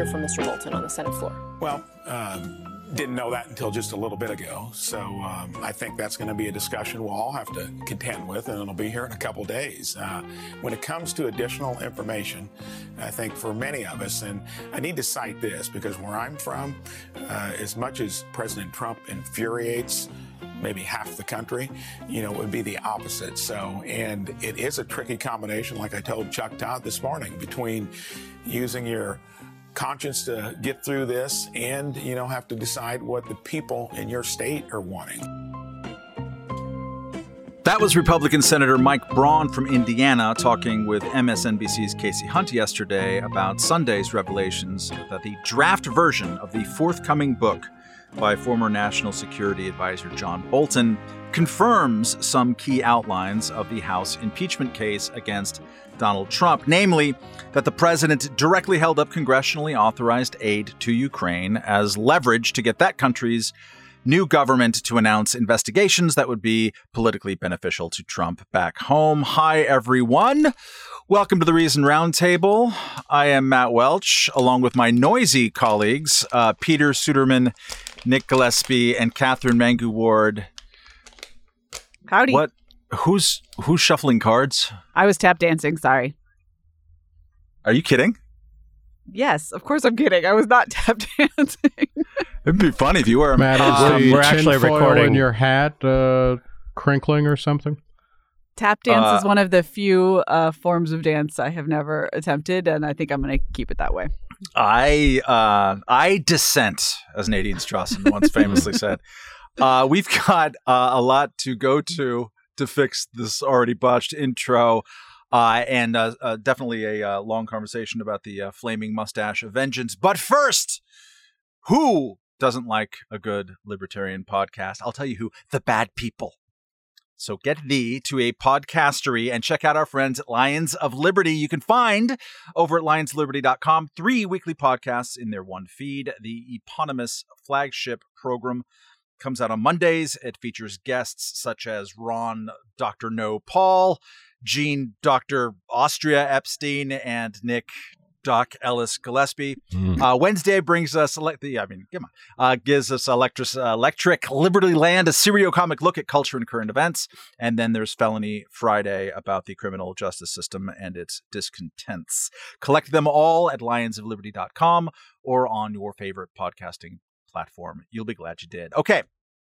hear from Mr. Bolton on the Senate floor? Well, didn't know that until just a little bit ago. So I think that's going to be a discussion we'll all have to contend with, and it'll be here in a couple days. When it comes to additional information, I think for many of us, and I need to cite this because where I'm from, as much as President Trump infuriates maybe half the country, it would be the opposite. So, and it is a tricky combination, like I told Chuck Todd this morning, between using your conscience to get through this and, have to decide what the people in your state are wanting. That was Republican Senator Mike Braun from Indiana talking with MSNBC's Casey Hunt yesterday about Sunday's revelations that the draft version of the forthcoming book by former National Security Advisor John Bolton confirms some key outlines of the House impeachment case against Donald Trump, namely that the president directly held up congressionally authorized aid to Ukraine as leverage to get that country's new government to announce investigations that would be politically beneficial to Trump back home. Hi, everyone. Welcome to the Reason Roundtable. I am Matt Welch, along with my noisy colleagues, Peter Suderman, Nick Gillespie, and Catherine Mangu-Ward. Howdy. What? Who's shuffling cards? I was tap dancing, sorry. Are you kidding? Yes, of course I'm kidding. I was not tap dancing. It'd be funny if you were. Matt, we're actually recording in your hat crinkling or something? Tap dance is one of the few forms of dance I have never attempted, and I think I'm going to keep it that way. I dissent, as Nadine Strawson once famously said. We've got a lot to go to fix this already botched intro, and definitely a long conversation about the flaming mustache of vengeance. But first, who doesn't like a good libertarian podcast? I'll tell you who: the bad people. So get thee to a podcastery and check out our friends at Lions of Liberty. You can find over at lionsliberty.com 3 weekly podcasts in their one feed. The eponymous flagship program comes out on Mondays. It features guests such as Ron Dr. No Paul, Gene Dr. Austria Epstein, and Nick Doc Ellis Gillespie. Wednesday brings us gives us Electric Liberty Land, a serio-comic look at culture and current events. And then there's Felony Friday about the criminal justice system and its discontents. Collect them all at lionsofliberty.com or on your favorite podcasting platform. You'll be glad you did. Okay.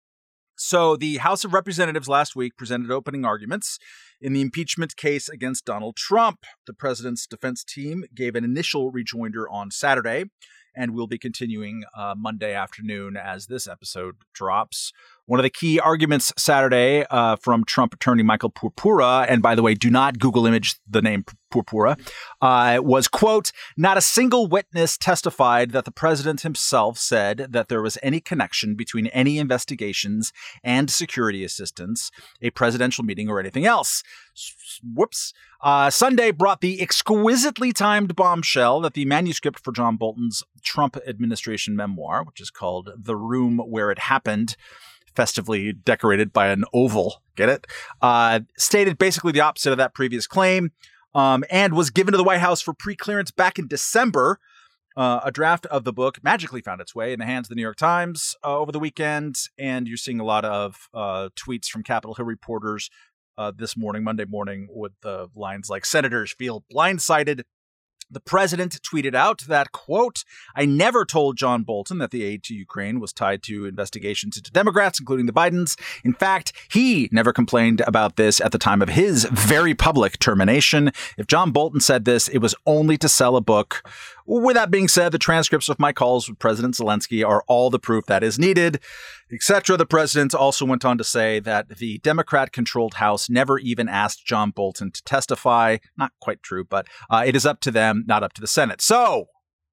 So the House of Representatives last week presented opening arguments in the impeachment case against Donald Trump. The president's defense team gave an initial rejoinder on Saturday, and will be continuing Monday afternoon as this episode drops. One of the key arguments Saturday from Trump attorney Michael Purpura, and by the way, do not Google image the name Purpura, was, quote, not a single witness testified that the president himself said that there was any connection between any investigations and security assistance, a presidential meeting, or anything else. Whoops. Sunday brought the exquisitely timed bombshell that the manuscript for John Bolton's Trump administration memoir, which is called The Room Where It Happened, festively decorated by an oval, get it? Stated basically the opposite of that previous claim, and was given to the White House for pre-clearance back in December. A draft of the book magically found its way in the hands of the New York Times over the weekend, and you're seeing a lot of tweets from Capitol Hill reporters this morning, Monday morning, with the lines like, senators feel blindsided. The president tweeted out that, quote, I never told John Bolton that the aid to Ukraine was tied to investigations into Democrats, including the Bidens. In fact, he never complained about this at the time of his very public termination. If John Bolton said this, it was only to sell a book. With that being said, the transcripts of my calls with President Zelensky are all the proof that is needed, etc. The president also went on to say that the Democrat-controlled House never even asked John Bolton to testify. Not quite true, but it is up to them, not up to the Senate. So,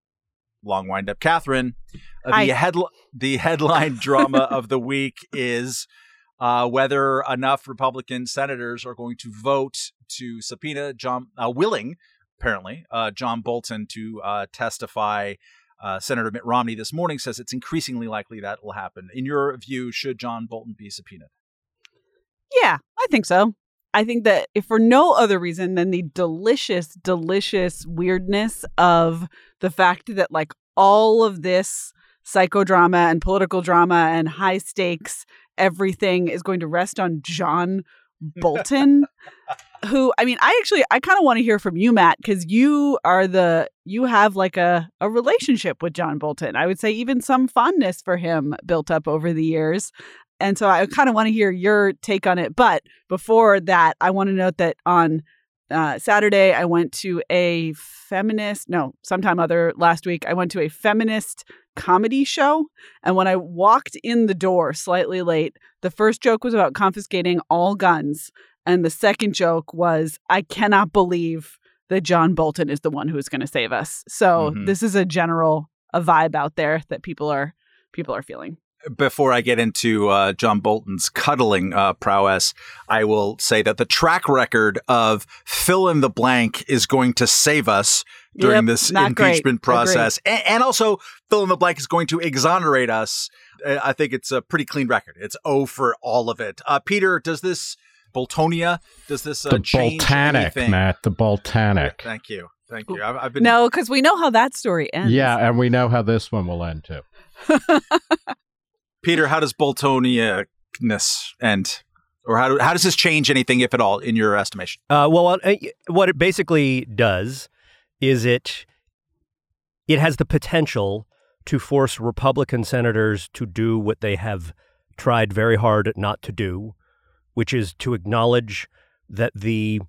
long wind up, Catherine. The headline drama of the week is whether enough Republican senators are going to vote to subpoena John Bolton to testify. Senator Mitt Romney this morning says it's increasingly likely that will happen. In your view, should John Bolton be subpoenaed? Yeah, I think so. I think that if for no other reason than the delicious, delicious weirdness of the fact that, like, all of this psychodrama and political drama and high stakes, everything is going to rest on John Bolton, who, I mean, I kind of want to hear from you, Matt, because you have like a relationship with John Bolton. I would say even some fondness for him built up over the years. And so I kind of want to hear your take on it. But before that, I want to note that on Saturday, I went to sometime other last week, I went to a feminist comedy show. And when I walked in the door slightly late, the first joke was about confiscating all guns. And the second joke was, I cannot believe that John Bolton is the one who is going to save us. So this is a vibe out there that people are feeling. Before I get into John Bolton's cuddling prowess, I will say that the track record of fill in the blank is going to save us during this impeachment process. And also fill in the blank is going to exonerate us. I think it's a pretty clean record. It's O for all of it. Peter, does this Boltonia, change anything? Matt, the Boltanic. Thank you. I've been... No, because we know how that story ends. Yeah, and we know how this one will end too. Peter, how does Boltonia-ness end? Or how does this change anything, if at all, in your estimation? What it basically does is it has the potential to force Republican senators to do what they have tried very hard not to do, which is to acknowledge that the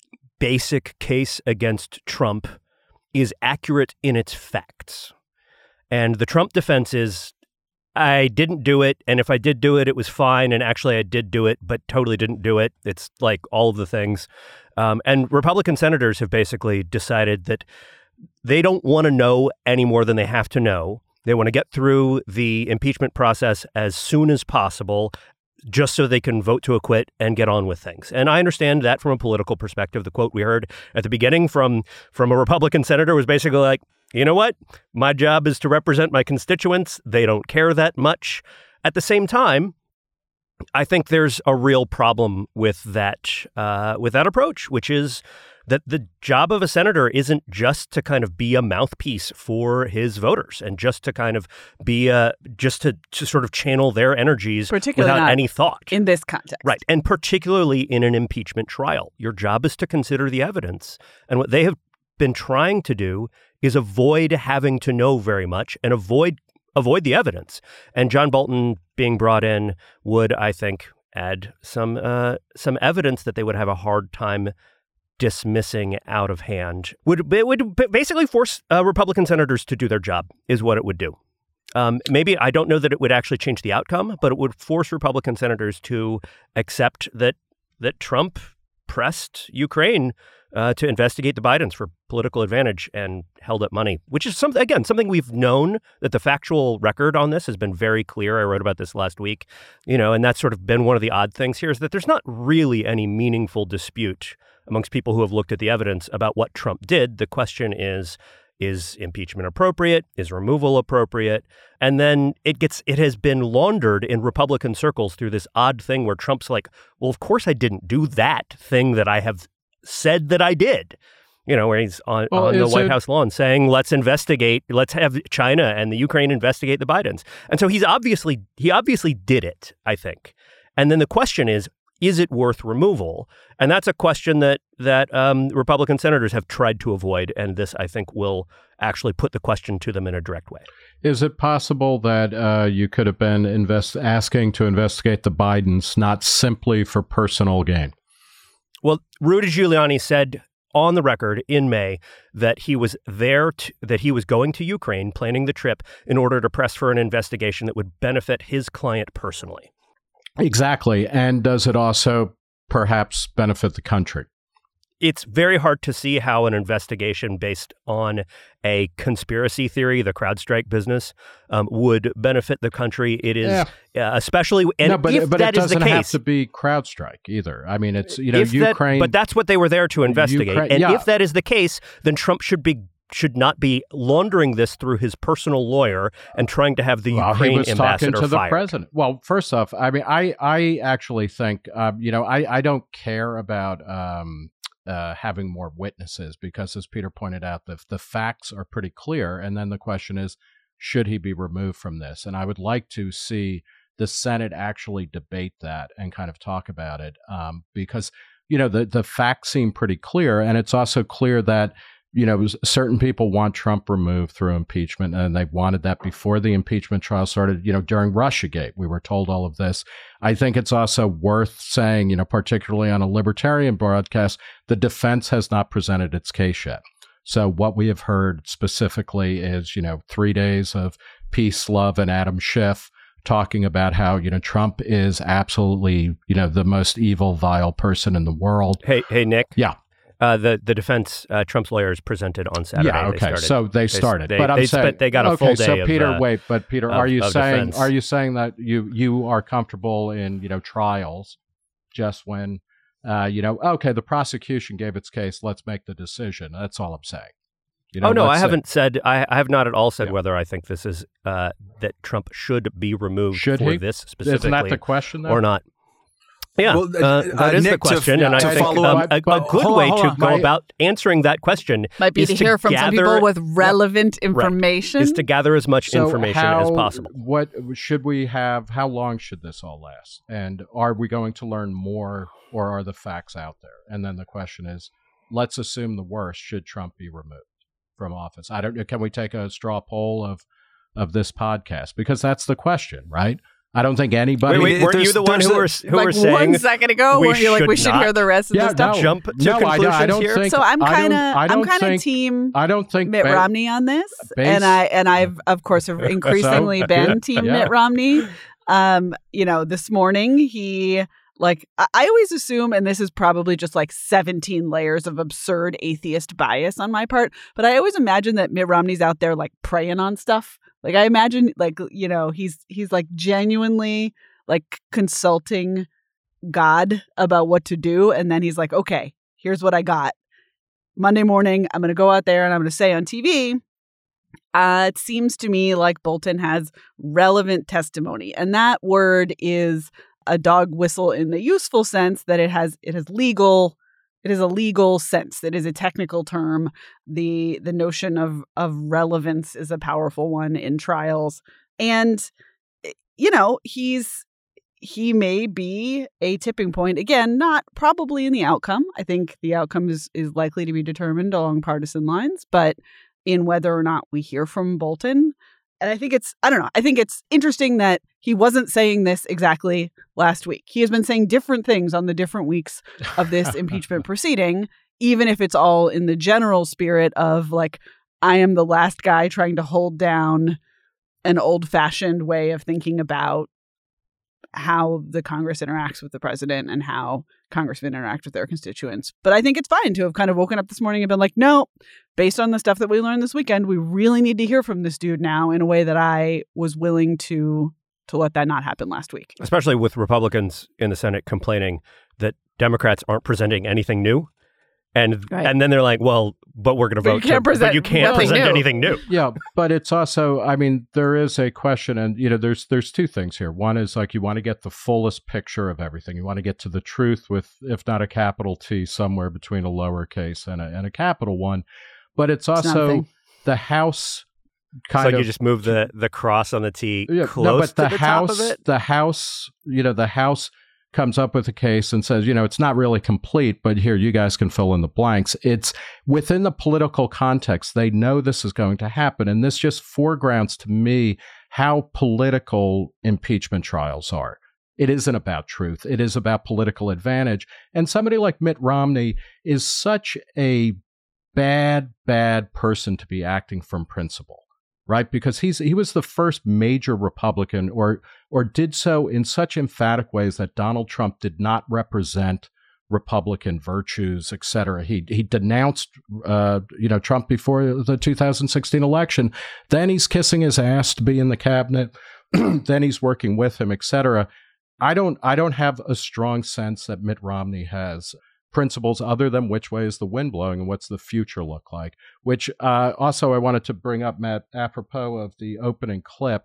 basic case against Trump is accurate in its facts. And the Trump defense is, I didn't do it, and if I did do it, it was fine, and actually I did do it, but totally didn't do it. It's like all of the things. And Republican senators have basically decided that they don't want to know any more than they have to know. They want to get through the impeachment process as soon as possible, just so they can vote to acquit and get on with things. And I understand that from a political perspective. The quote we heard at the beginning from a Republican senator was basically like, you know what? My job is to represent my constituents. They don't care that much. At the same time, I think there's a real problem with that approach, which is that the job of a senator isn't just to kind of be a mouthpiece for his voters and just to kind of be to sort of channel their energies without any thought. In this context. Right. And particularly in an impeachment trial. Your job is to consider the evidence. And what they have been trying to do is avoid having to know very much and avoid the evidence. And John Bolton being brought in would, I think, add some evidence that they would have a hard time dismissing out of hand. Would basically force Republican senators to do their job, is what it would do. Maybe, I don't know that it would actually change the outcome, but it would force Republican senators to accept that Trump pressed Ukraine to investigate the Bidens for political advantage and held up money, which is something we've known, that the factual record on this has been very clear. I wrote about this last week, and that's sort of been one of the odd things here, is that there's not really any meaningful dispute amongst people who have looked at the evidence about what Trump did. The question is impeachment appropriate? Is removal appropriate? And then it has been laundered in Republican circles through this odd thing where Trump's like, well, of course I didn't do that thing that I have said that I did. Where he's on the White House lawn saying, let's have China and the Ukraine investigate the Bidens. And so he obviously did it, I think. And then the question is it worth removal? And that's a question that Republican senators have tried to avoid. And this, I think, will actually put the question to them in a direct way. Is it possible that you could have been asking to investigate the Bidens not simply for personal gain? Well, Rudy Giuliani said on the record in May that he was that he was going to Ukraine, planning the trip in order to press for an investigation that would benefit his client personally. Exactly. And does it also perhaps benefit the country? It's very hard to see how an investigation based on a conspiracy theory, the CrowdStrike business, would benefit the country. It is especially, and but if that it is the doesn't case, have to be CrowdStrike either. I mean, it's Ukraine, but that's what they were there to investigate. If that is the case, then Trump should not be laundering this through his personal lawyer and trying to have the Ukraine ambassador fired. He was talking to the president. Well, first off, I mean, I actually think, I don't care about having more witnesses, because as Peter pointed out, the facts are pretty clear. And then the question is, should he be removed from this? And I would like to see the Senate actually debate that and kind of talk about it, because, the facts seem pretty clear. And it's also clear that, certain people want Trump removed through impeachment, and they wanted that before the impeachment trial started, during Russiagate. We were told all of this. I think it's also worth saying, particularly on a libertarian broadcast, the defense has not presented its case yet. So what we have heard specifically is, 3 days of peace, love, and Adam Schiff talking about how, Trump is absolutely, the most evil, vile person in the world. Hey, Nick. Yeah. The defense, Trump's lawyers presented on Saturday. Yeah, okay. So they started. But I'm saying they got a full day. So Peter, but Peter, are you saying defense. that you are comfortable in trials just when the prosecution gave its case, let's make the decision. That's all I'm saying. I haven't said. I have not at all said whether I think this is that Trump should be removed for this specifically. Isn't that the question, though? Or not? Yeah, that is Nick, the question, and I think a good way to go about answering that question might be to hear from some people with relevant information. Is to gather as much information as possible. What should we have? How long should this all last? And are we going to learn more, or are the facts out there? And then the question is, let's assume the worst. Should Trump be removed from office? I don't know. Can we take a straw poll of this podcast? Because that's the question, right? I don't think anybody. Wait, weren't you the one who were saying 1 second ago? Weren't you like we should hear the rest of the stuff? Jump to conclusions I don't here. think, so I'm kind of team. I don't think Mitt Romney on this, and I've of course increasingly been team Mitt Romney. This morning he. I always assume, and this is probably just 17 layers of absurd atheist bias on my part, but I always imagine that Mitt Romney's out there praying on stuff. I imagine he's genuinely consulting God about what to do, and then he's like, okay, here's what I got. Monday morning, I'm going to go out there and I'm going to say on TV, it seems to me like Bolton has relevant testimony, and that word is a dog whistle in the useful sense that it is a legal sense. It is a technical term. The notion of relevance is a powerful one in trials. And, he may be a tipping point. Again, not probably in the outcome. I think the outcome is likely to be determined along partisan lines, but in whether or not we hear from Bolton. And I think I think it's interesting that he wasn't saying this exactly last week. He has been saying different things on the different weeks of this impeachment proceeding, even if it's all in the general spirit of I am the last guy trying to hold down an old-fashioned way of thinking about how the Congress interacts with the president and how congressmen interact with their constituents. But I think it's fine to have kind of woken up this morning and been no, based on the stuff that we learned this weekend, we really need to hear from this dude now in a way that I was willing to let that not happen last week. Especially with Republicans in the Senate complaining that Democrats aren't presenting anything new. And then they're like, well, but we're going to vote. But you can't present anything new. Yeah, but it's also, there is a question, and there's two things here. One is you want to get the fullest picture of everything. You want to get to the truth with, if not a capital T, somewhere between a lowercase and a capital one. But it's also the House. You just move the cross on the T close to the top of it. The House, the House comes up with a case and says, it's not really complete, but here, you guys can fill in the blanks. It's within the political context. They know this is going to happen. And this just foregrounds to me how political impeachment trials are. It isn't about truth. It is about political advantage. And somebody like Mitt Romney is such a bad person to be acting from principle. Right, because he was the first major Republican, or did so in such emphatic ways that Donald Trump did not represent Republican virtues, et cetera. He denounced Trump before the 2016 election. Then he's kissing his ass to be in the cabinet. Then he's working with him, et cetera. I don't have a strong sense that Mitt Romney has principles other than which way is the wind blowing and what's the future look like. Which also I wanted to bring up, Matt, apropos of the opening clip.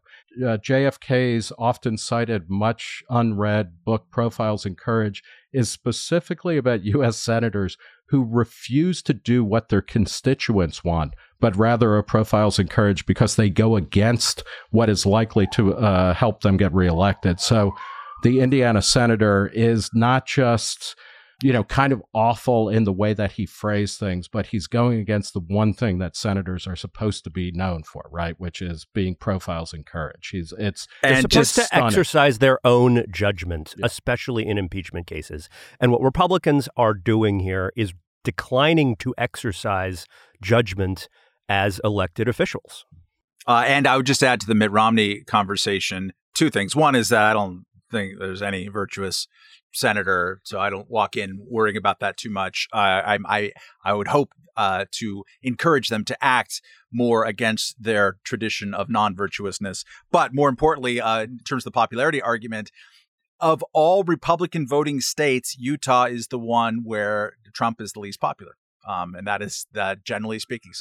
JFK's often cited, much unread book, Profiles in Courage, is specifically about U.S. senators who refuse to do what their constituents want, but rather are Profiles in Courage because they go against what is likely to help them get reelected. So the Indiana senator is not just, kind of awful in the way that he phrased things, but he's going against the one thing that senators are supposed to be known for, right? Which is being Profiles in Courage. They're supposed to exercise their own judgment, especially in impeachment cases. And what Republicans are doing here is declining to exercise judgment as elected officials. And I would just add to the Mitt Romney conversation 2 things. One is that I don't think there's any virtuous senator, so I don't walk in worrying about that too much. I would hope to encourage them to act more against their tradition of non-virtuousness. But more importantly, in terms of the popularity argument, of all Republican voting states, Utah is the one where Trump is the least popular. And that is generally speaking.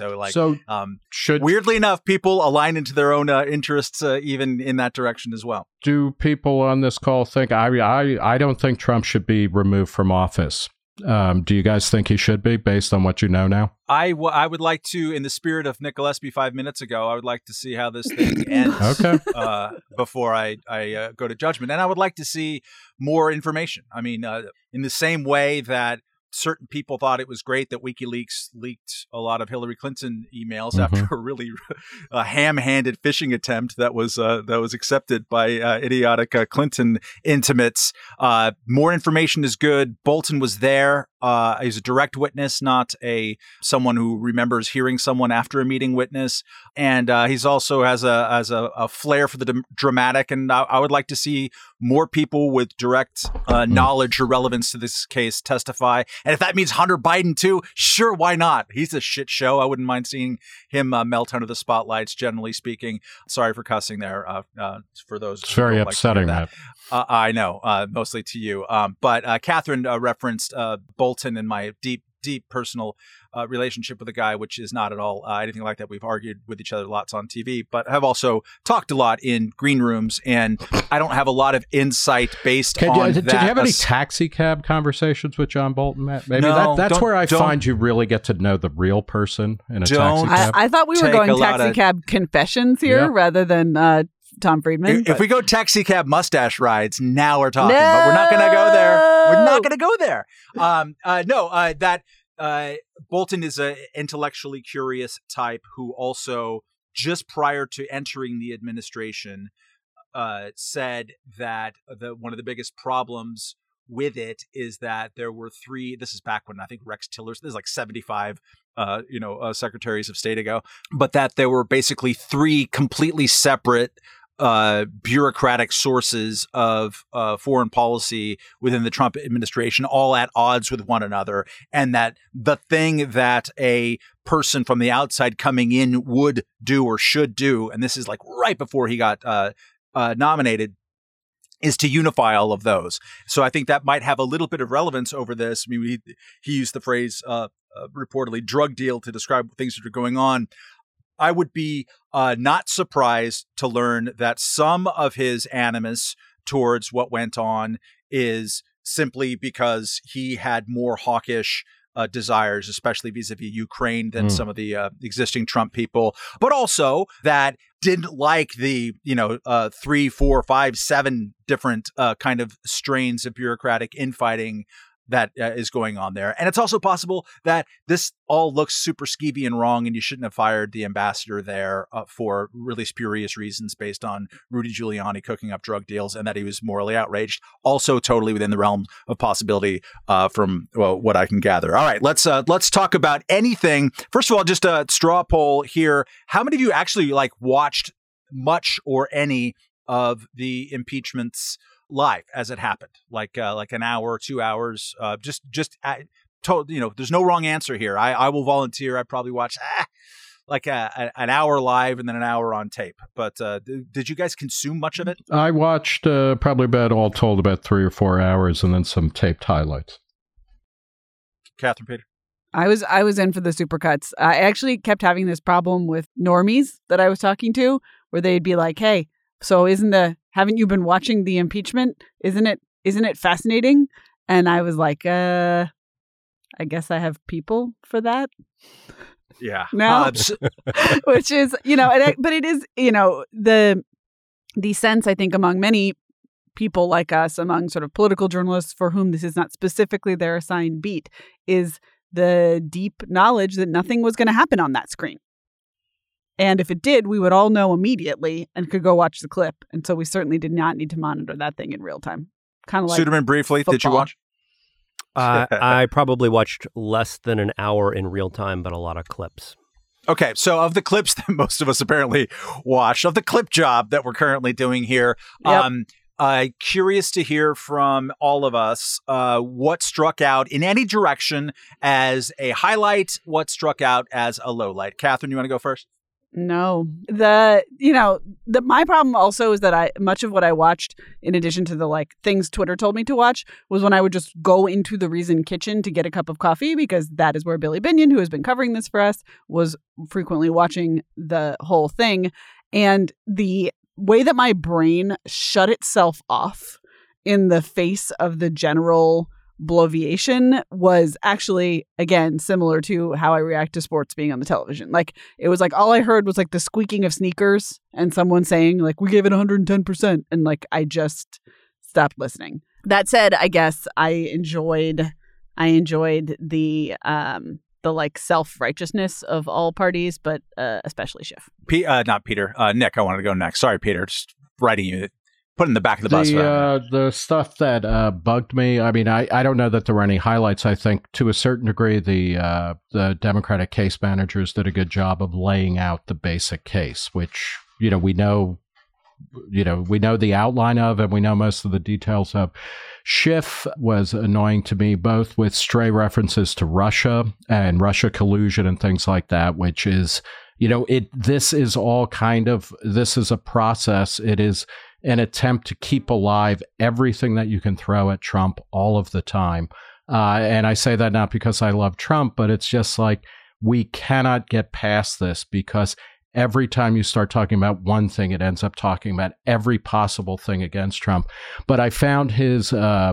Weirdly enough, people align into their own interests, even in that direction as well. Do people on this call think, I don't think Trump should be removed from office. Do you guys think he should be, based on what you know now? I would like to, in the spirit of Nick Gillespie 5 minutes ago, I would like to see how this thing ends before I go to judgment. And I would like to see more information. I mean, in the same way that certain people thought it was great that WikiLeaks leaked a lot of Hillary Clinton emails after a really ham-handed phishing attempt that was accepted by idiotic Clinton intimates. More information is good. Bolton was there. He's a direct witness, not someone who remembers hearing someone after a meeting witness. And he's also has a flair for the dramatic. And I would like to see more people with direct knowledge or relevance to this case testify. And if that means Hunter Biden too, sure, why not? He's a shit show. I wouldn't mind seeing him melt under the spotlights, generally speaking. Sorry for cussing there for those. It's very upsetting, that. I know, mostly to you. But Catherine referenced Bolton and my deep personal relationship with the guy, which is not at all anything like that. We've argued with each other lots on TV, but have also talked a lot in green rooms, and I don't have a lot of insight based on that. Did you have any taxi cab conversations with John Bolton, Matt? Maybe that's where I find you really get to know the real person in a taxi cab. I thought we were going taxi cab confessions here rather than Tom Friedman. If we go taxi cab mustache rides, now we're talking. No! But we're not going to go there. We're not going to go there. Bolton is an intellectually curious type who also, just prior to entering the administration, said that one of the biggest problems with it is that there were 3. This is back when I think Rex Tillerson. This is like 75. Secretaries of State ago, but that there were basically 3 completely separate bureaucratic sources of foreign policy within the Trump administration, all at odds with one another, and that the thing that a person from the outside coming in would do or should do, and this is like right before he got nominated, is to unify all of those. So I think that might have a little bit of relevance over this. I mean, he used the phrase reportedly drug deal to describe things that are going on. I would be not surprised to learn that some of his animus towards what went on is simply because he had more hawkish desires, especially vis-a-vis Ukraine, than some of the existing Trump people, but also that didn't like the 3, 4, 5, 7 different kind of strains of bureaucratic infighting that is going on there. And it's also possible that this all looks super skeevy and wrong, and you shouldn't have fired the ambassador there for really spurious reasons based on Rudy Giuliani cooking up drug deals, and that he was morally outraged. Also totally within the realm of possibility from what I can gather. All right, let's talk about anything. First of all, just a straw poll here. How many of you actually watched much or any of the impeachments live as it happened, like an hour, 2 hours? There's no wrong answer here. I will volunteer. I probably watched an hour live and then an hour on tape. But did you guys consume much of it? I watched probably about 3 or 4 hours and then some taped highlights. Catherine, Peter? I was in for the supercuts. I actually kept having this problem with normies that I was talking to, where they'd be like, "Hey, so haven't you been watching the impeachment? Isn't it fascinating?" And I was like, I guess I have people for that. Yeah. No, which is, but it is, the sense, I think, among many people like us, among sort of political journalists for whom this is not specifically their assigned beat, is the deep knowledge that nothing was going to happen on that screen. And if it did, we would all know immediately and could go watch the clip. And so we certainly did not need to monitor that thing in real time. Kind of like Suderman, briefly, football. did you watch? I probably watched less than an hour in real time, but a lot of clips. Okay, so of the clips that most of us apparently watch, of the clip job that we're currently doing here, Yep. Curious to hear from all of us what struck out in any direction as a highlight, what struck out as a low light. Catherine, you want to go first? No, my problem also is that much of what I watched, in addition to the things Twitter told me to watch, was when I would just go into the Reason kitchen to get a cup of coffee, because that is where Billy Binion, who has been covering this for us, was frequently watching the whole thing. And the way that my brain shut itself off in the face of the general bloviation was actually, again, similar to how I react to sports being on the television. It was all I heard was the squeaking of sneakers and someone saying we gave it 110%. And I just stopped listening. That said, I guess I enjoyed the self-righteousness of all parties, but especially Schiff. Not Peter. Nick, I wanted to go next. Sorry, Peter. Just writing you. Put in the back of the bus. The stuff that bugged me, I mean, I don't know that there were any highlights. I think to a certain degree, the Democratic case managers did a good job of laying out the basic case, which, we know the outline of, and we know most of the details of. Schiff was annoying to me, both with stray references to Russia and Russia collusion and things like that, which is, this is a process. It is an attempt to keep alive everything that you can throw at Trump all of the time. And I say that not because I love Trump, but it's just we cannot get past this, because every time you start talking about one thing, it ends up talking about every possible thing against Trump. But I found his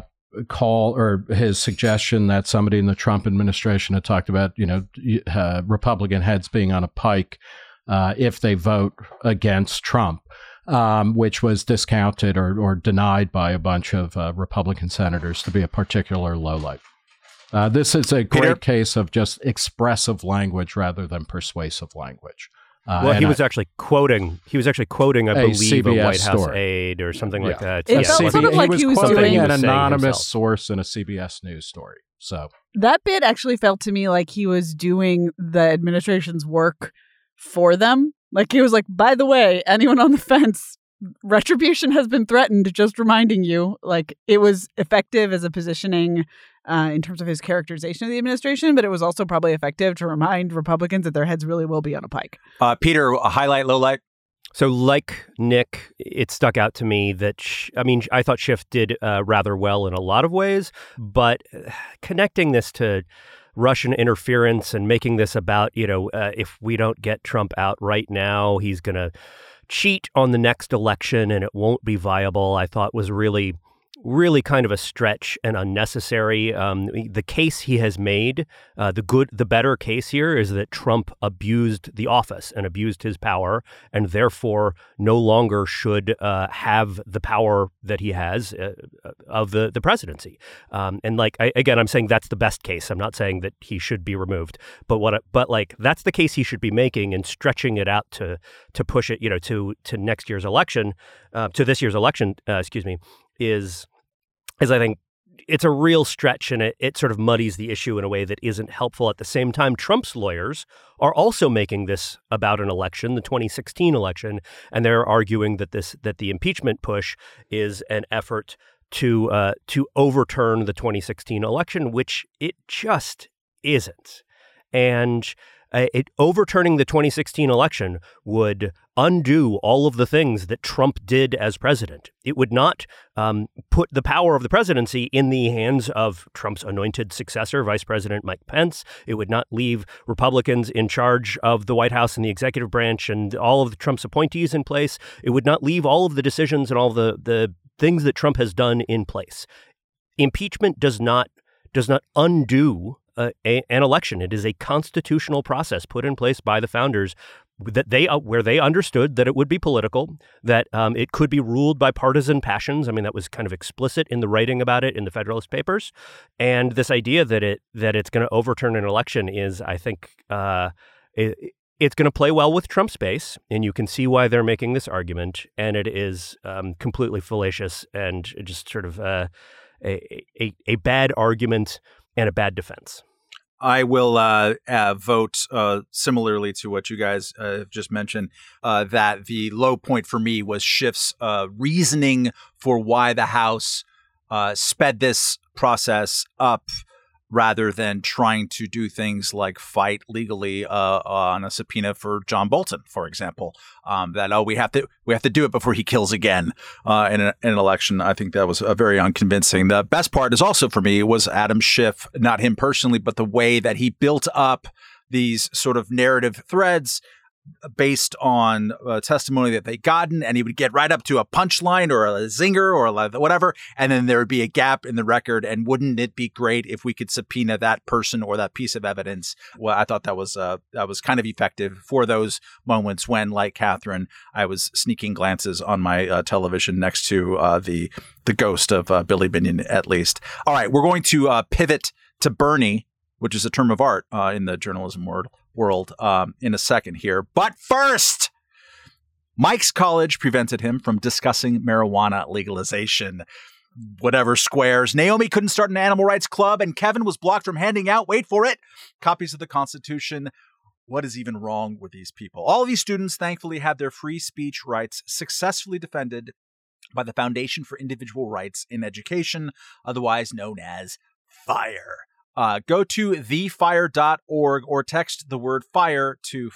call or his suggestion that somebody in the Trump administration had talked about, Republican heads being on a pike if they vote against Trump. Which was discounted or denied by a bunch of Republican senators to be a particular lowlight. This is a great case of just expressive language rather than persuasive language. He was actually quoting, I believe, CBS a White House story. aide or something like that. It felt sort of like he was quoting doing an anonymous himself. source in a CBS News story. So that bit actually felt to me like he was doing the administration's work for them. He was by the way, anyone on the fence, retribution has been threatened, just reminding you. It was effective as a positioning in terms of his characterization of the administration, but it was also probably effective to remind Republicans that their heads really will be on a pike. Peter, a highlight, low light? So like Nick, it stuck out to me that, I thought Schiff did rather well in a lot of ways, but connecting this to Russian interference and making this about, if we don't get Trump out right now, he's going to cheat on the next election and it won't be viable, I thought was really kind of a stretch and unnecessary. The case he has made, the better case here is that Trump abused the office and abused his power, and therefore no longer should have the power that he has of the presidency. I'm saying that's the best case. I'm not saying that he should be removed, but that's the case he should be making, and stretching it out to push it, to next year's election, to this year's election, is I think it's a real stretch, and it sort of muddies the issue in a way that isn't helpful. At the same time, Trump's lawyers are also making this about an election, the 2016 election, and they're arguing that the impeachment push is an effort to overturn the 2016 election, which it just isn't. And Overturning the 2016 election would undo all of the things that Trump did as president. It would not put the power of the presidency in the hands of Trump's anointed successor, Vice President Mike Pence. It would not leave Republicans in charge of the White House and the executive branch and all of Trump's appointees in place. It would not leave all of the decisions and all the things that Trump has done in place. Impeachment does not undo an election. It is a constitutional process put in place by the founders where they understood that it would be political, that it could be ruled by partisan passions. I mean, that was kind of explicit in the writing about it in the Federalist Papers. And this idea that it's going to overturn an election is, I think, it's going to play well with Trump's base, and you can see why they're making this argument. And it is completely fallacious and just sort of a bad argument and a bad defense. I will vote similarly to what you guys have just mentioned, that the low point for me was Schiff's reasoning for why the House sped this process up rather than trying to do things like fight legally on a subpoena for John Bolton, for example. We have to do it before he kills again in an election. I think that was very unconvincing. The best part is also for me was Adam Schiff, not him personally, but the way that he built up these sort of narrative threads based on testimony that they'd gotten, and he would get right up to a punchline or a zinger or whatever, and then there would be a gap in the record. And wouldn't it be great if we could subpoena that person or that piece of evidence? Well, I thought that was kind of effective for those moments when, like Catherine, I was sneaking glances on my television next to the ghost of Billy Binion, at least. All right, we're going to pivot to Bernie, which is a term of art in the journalism world, in a second here. But first, Mike's college prevented him from discussing marijuana legalization. Whatever squares. Naomi couldn't start an animal rights club, and Kevin was blocked from handing out, wait for it, copies of the Constitution. What is even wrong with these people? All of these students, thankfully, had their free speech rights successfully defended by the Foundation for Individual Rights in Education, otherwise known as FIRE. Go to thefire.org or text the word FIRE to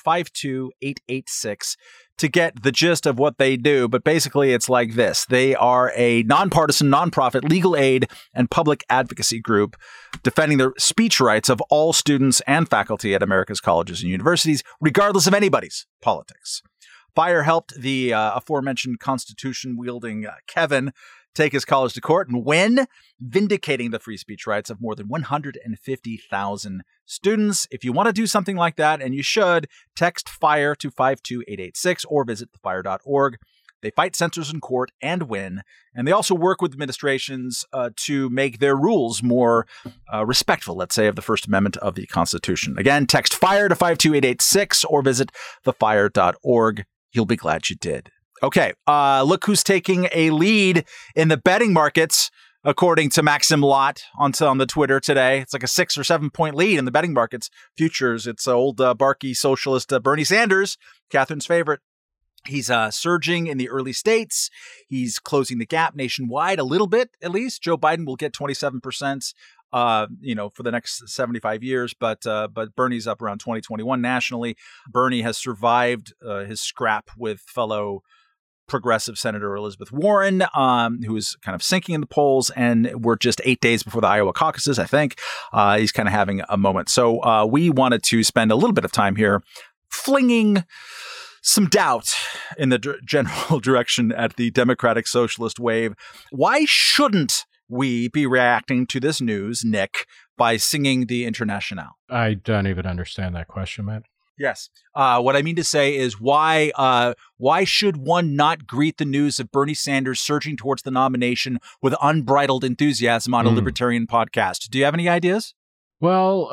52886 to get the gist of what they do. But basically, it's like this. They are a nonpartisan, nonprofit legal aid and public advocacy group defending the speech rights of all students and faculty at America's colleges and universities, regardless of anybody's politics. FIRE helped the aforementioned Constitution-wielding Kevin take his college to court and win, vindicating the free speech rights of more than 150,000 students. If you want to do something like that, and you should, text FIRE to 52886 or visit thefire.org. They fight censors in court and win, and they also work with administrations to make their rules more respectful, let's say, of the First Amendment of the Constitution. Again, text FIRE to 52886 or visit thefire.org. You'll be glad you did. Okay, look who's taking a lead in the betting markets, according to Maxim Lott on the Twitter today. It's like a 6 or 7 point lead in the betting markets futures. It's old barky socialist Bernie Sanders, Catherine's favorite. He's surging in the early states. He's closing the gap nationwide a little bit, at least. Joe Biden will get 27%. For the next 75 years, but Bernie's up around 2021 nationally. Bernie has survived his scrap with fellow progressive Senator Elizabeth Warren, who is kind of sinking in the polls, and we're just 8 days before the Iowa caucuses, I think. He's kind of having a moment. So we wanted to spend a little bit of time here flinging some doubt in the general direction at the Democratic Socialist wave. Why shouldn't we be reacting to this news, Nick, by singing the Internationale? I don't even understand that question, Matt. Yes. What I mean to say is why should one not greet the news of Bernie Sanders surging towards the nomination with unbridled enthusiasm on a libertarian podcast? Do you have any ideas? Well,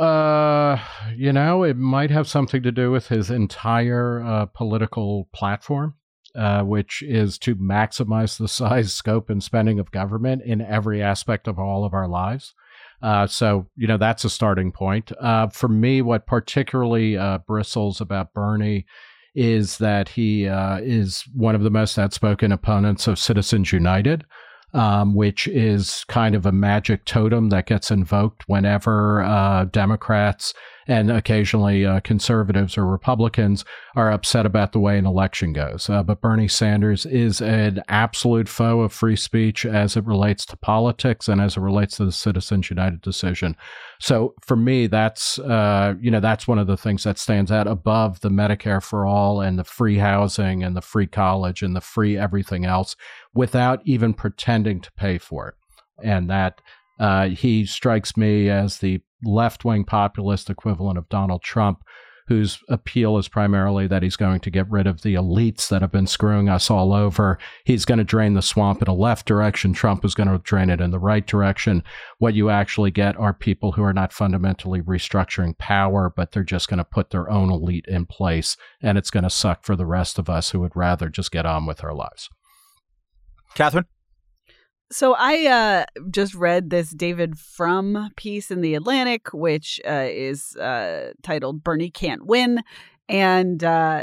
it might have something to do with his entire political platform, which is to maximize the size, scope, and spending of government in every aspect of all of our lives. So that's a starting point. For me, what particularly bristles about Bernie is that he is one of the most outspoken opponents of Citizens United, which is kind of a magic totem that gets invoked whenever Democrats and occasionally conservatives or Republicans are upset about the way an election goes. But Bernie Sanders is an absolute foe of free speech as it relates to politics and as it relates to the Citizens United decision. So for me, that's one of the things that stands out above the Medicare for all and the free housing and the free college and the free everything else without even pretending to pay for it. And that he strikes me as the left-wing populist equivalent of Donald Trump, whose appeal is primarily that he's going to get rid of the elites that have been screwing us all over. He's going to drain the swamp in a left direction. Trump is going to drain it in the right direction. What you actually get are people who are not fundamentally restructuring power, but they're just going to put their own elite in place, and it's going to suck for the rest of us who would rather just get on with our lives. Catherine? So I just read this David Frum piece in The Atlantic, which is titled "Bernie Can't Win." And, the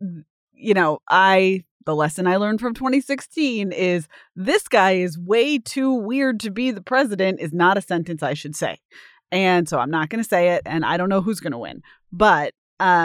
lesson I learned from 2016 is this guy is way too weird to be the president is not a sentence I should say. And so I'm not going to say it, and I don't know who's going to win. But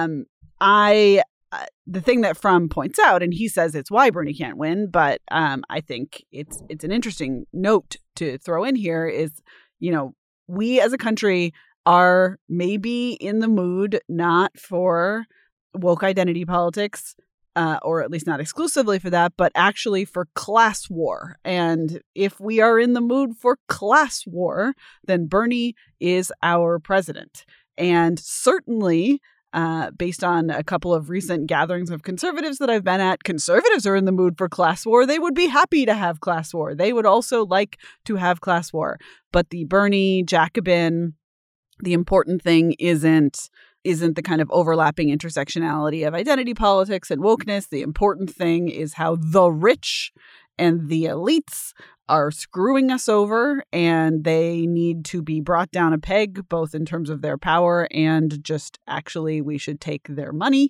the thing that Frum points out, and he says it's why Bernie can't win, but I think it's an interesting note to throw in here is, we as a country are maybe in the mood not for woke identity politics, or at least not exclusively for that, but actually for class war. And if we are in the mood for class war, then Bernie is our president. And certainly, based on a couple of recent gatherings of conservatives that I've been at, conservatives are in the mood for class war. They would be happy to have class war. They would also like to have class war. But the Bernie Jacobin, the important thing isn't the kind of overlapping intersectionality of identity politics and wokeness. The important thing is how the rich and the elites are screwing us over, and they need to be brought down a peg, both in terms of their power and just actually we should take their money.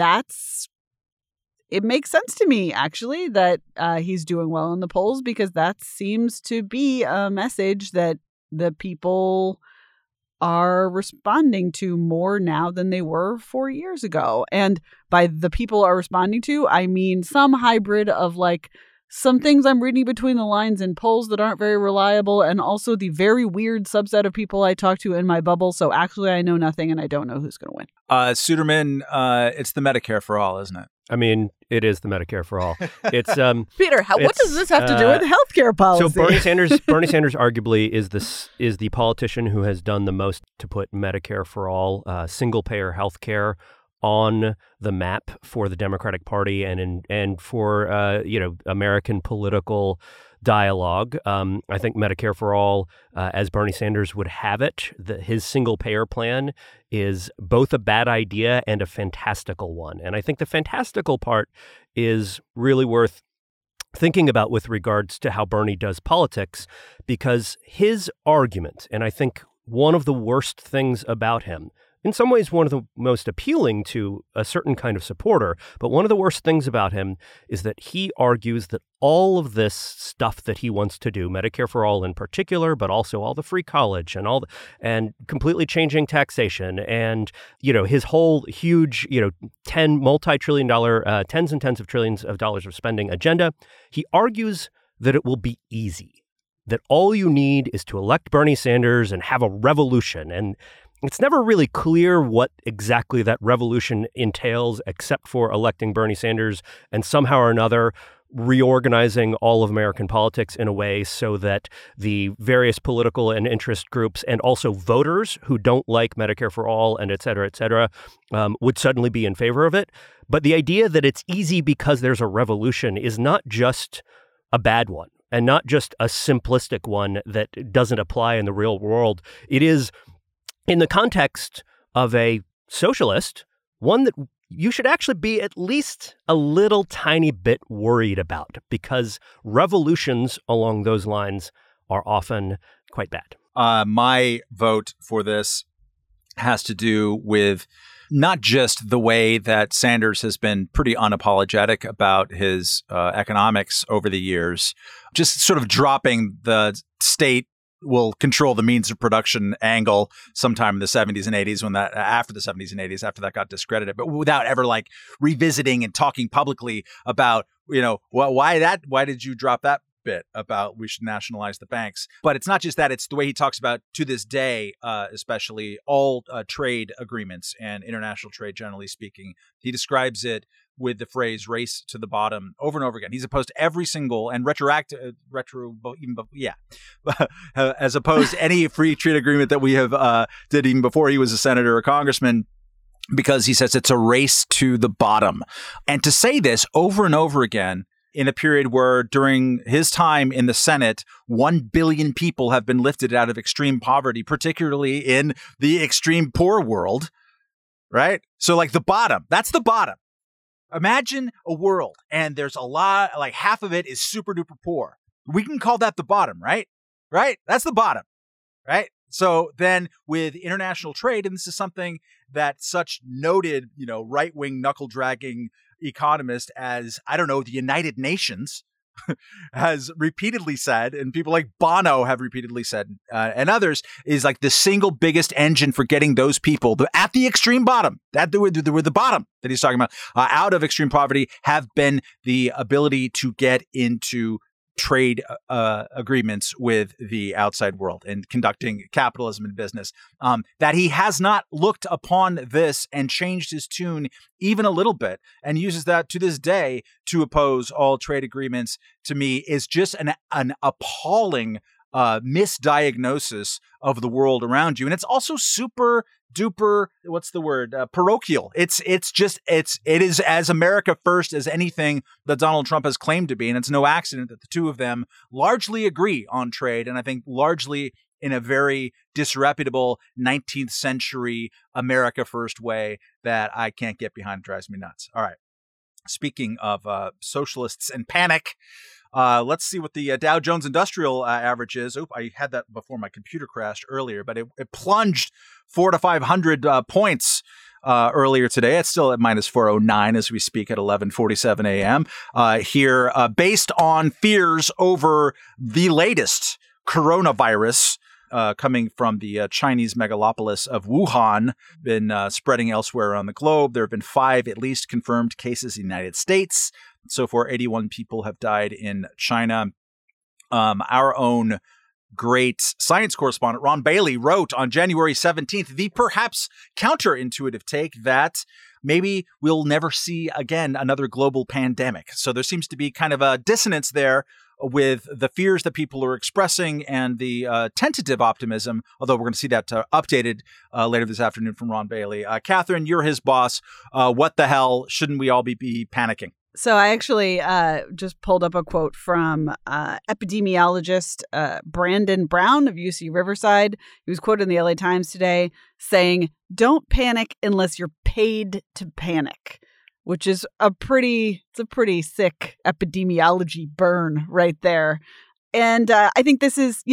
It makes sense to me, actually, that he's doing well in the polls, because that seems to be a message that the people are responding to more now than they were 4 years ago. And by the people are responding to, I mean some hybrid of some things I'm reading between the lines in polls that aren't very reliable, and also the very weird subset of people I talk to in my bubble. So actually, I know nothing, and I don't know who's going to win. Suderman, it's the Medicare for all, isn't it? I mean, it is the Medicare for all. It's Peter. What does this have to do with healthcare policy? So Bernie Sanders arguably is the politician who has done the most to put Medicare for all, single payer healthcare, on the map for the Democratic Party and for American political dialogue. I think Medicare for all, as Bernie Sanders would have it, his single payer plan is both a bad idea and a fantastical one. And I think the fantastical part is really worth thinking about with regards to how Bernie does politics, because his argument, and I think one of the worst things about him, in some ways one of the most appealing to a certain kind of supporter, but one of the worst things about him is that he argues that all of this stuff that he wants to do, Medicare for all in particular, but also all the free college and completely changing taxation and, his whole huge, multi-trillion dollar, tens and tens of trillions of dollars of spending agenda, he argues that it will be easy, that all you need is to elect Bernie Sanders and have a revolution. And it's never really clear what exactly that revolution entails, except for electing Bernie Sanders and somehow or another reorganizing all of American politics in a way so that the various political and interest groups and also voters who don't like Medicare for all and et cetera, would suddenly be in favor of it. But the idea that it's easy because there's a revolution is not just a bad one and not just a simplistic one that doesn't apply in the real world. It is, in the context of a socialist, one that you should actually be at least a little tiny bit worried about, because revolutions along those lines are often quite bad. My vote for this has to do with not just the way that Sanders has been pretty unapologetic about his economics over the years, just sort of dropping the state will control the means of production angle sometime in the 70s and 80s after the 70s and 80s, after that got discredited, but without ever like revisiting and talking publicly about, why did you drop that bit about we should nationalize the banks? But it's not just that, it's the way he talks about, to this day, especially all trade agreements and international trade, generally speaking. He describes it with the phrase race to the bottom over and over again. He's opposed to every single and as opposed to any free trade agreement that we have did even before he was a senator or congressman, because he says it's a race to the bottom. And to say this over and over again in a period where during his time in the Senate, 1 billion people have been lifted out of extreme poverty, particularly in the extreme poor world, right? So like the bottom, that's the bottom. Imagine a world and there's a lot, like half of it is super duper poor. We can call that the bottom, right? Right? That's the bottom, right? So then with international trade, and this is something that such noted, right-wing knuckle-dragging economist as, the United Nations has repeatedly said, and people like Bono have repeatedly said, and others, is like the single biggest engine for getting those people at the extreme bottom, that were the bottom that he's talking about, out of extreme poverty, have been the ability to get into trade agreements with the outside world and conducting capitalism and business, that he has not looked upon this and changed his tune even a little bit and uses that to this day to oppose all trade agreements, to me is just an appalling misdiagnosis of the world around you. And it's also super duper, what's the word? Parochial. It is as America first as anything that Donald Trump has claimed to be. And it's no accident that the two of them largely agree on trade. And I think largely in a very disreputable 19th century America first way that I can't get behind. It drives me nuts. All right. Speaking of socialists and panic, let's see what the Dow Jones Industrial average is. I had that before my computer crashed earlier, but it plunged 400 to 500 points earlier today. It's still at minus 409 as we speak at 11:47 a.m. Here, based on fears over the latest coronavirus coming from the Chinese megalopolis of Wuhan, been spreading elsewhere around the globe. There have been 5 at least confirmed cases in the United States. So far, 81 people have died in China. Our own great science correspondent, Ron Bailey, wrote on January 17th, the perhaps counterintuitive take that maybe we'll never see again another global pandemic. So there seems to be kind of a dissonance there with the fears that people are expressing and the tentative optimism, although we're going to see that updated later this afternoon from Ron Bailey. Catherine, you're his boss. What the hell? Shouldn't we all be panicking? So I actually just pulled up a quote from epidemiologist Brandon Brown of UC Riverside. He was quoted in the LA Times today saying, "Don't panic unless you're paid to panic," which is a pretty sick epidemiology burn right there. And I think this is,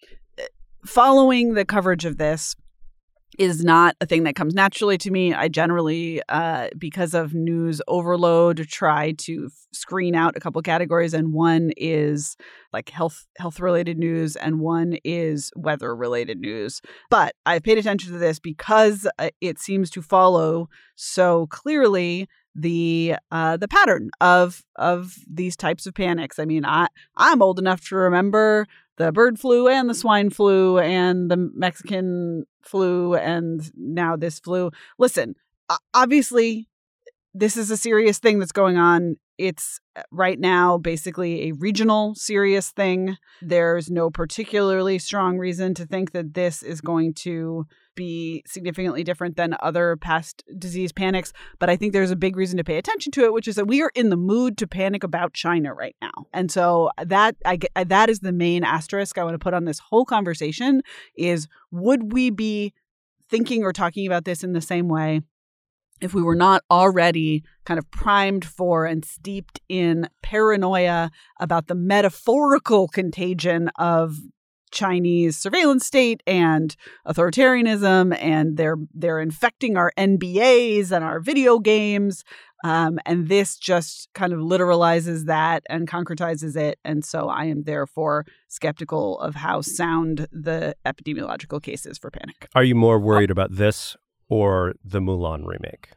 following the coverage of this is not a thing that comes naturally to me. I generally, because of news overload, try to screen out a couple categories, and one is like health related news, and one is weather related news. But I've paid attention to this because it seems to follow so clearly the pattern of these types of panics. I mean, I'm old enough to remember the bird flu and the swine flu and the Mexican flu and now this flu. Listen, obviously, this is a serious thing that's going on. It's right now basically a regional serious thing. There's no particularly strong reason to think that this is going to be significantly different than other past disease panics. But I think there's a big reason to pay attention to it, which is that we are in the mood to panic about China right now. And so that is the main asterisk I want to put on this whole conversation is, would we be thinking or talking about this in the same way if we were not already kind of primed for and steeped in paranoia about the metaphorical contagion of Chinese surveillance state and authoritarianism, and they're infecting our NBAs and our video games. And this just kind of literalizes that and concretizes it. And so I am therefore skeptical of how sound the epidemiological case is for panic. Are you more worried about this or the Mulan remake?